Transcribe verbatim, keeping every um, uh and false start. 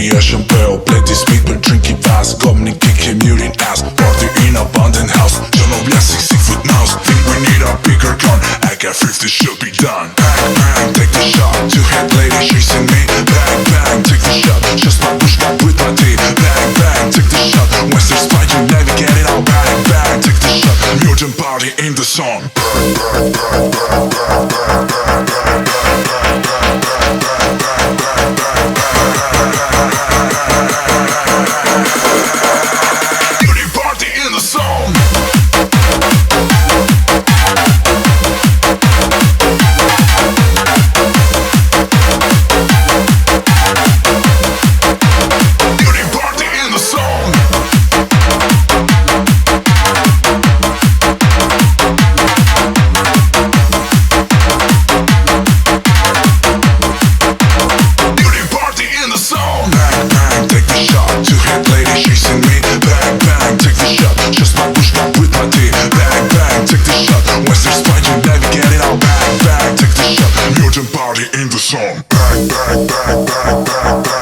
Nya champagne, bledi smith për drinki fast. Kom një kick e murin ass. Party in abandoned house. Don't know blasting six foot mouse. Think we need a bigger gun. I got fifty, should be done. Bang bang, take the shot. Two head lady chasing me. Bang bang, take the shot. Just my push back with my D. Bang bang, take the shot. Once there's fight, you navigate it out. Bang bang, take the shot. Mutant party in the song. Bang bang bang bang bang bang bang bang bang bang bang bang bang bang. Party in the song. Bang, bang, bang, bang, bang, bang.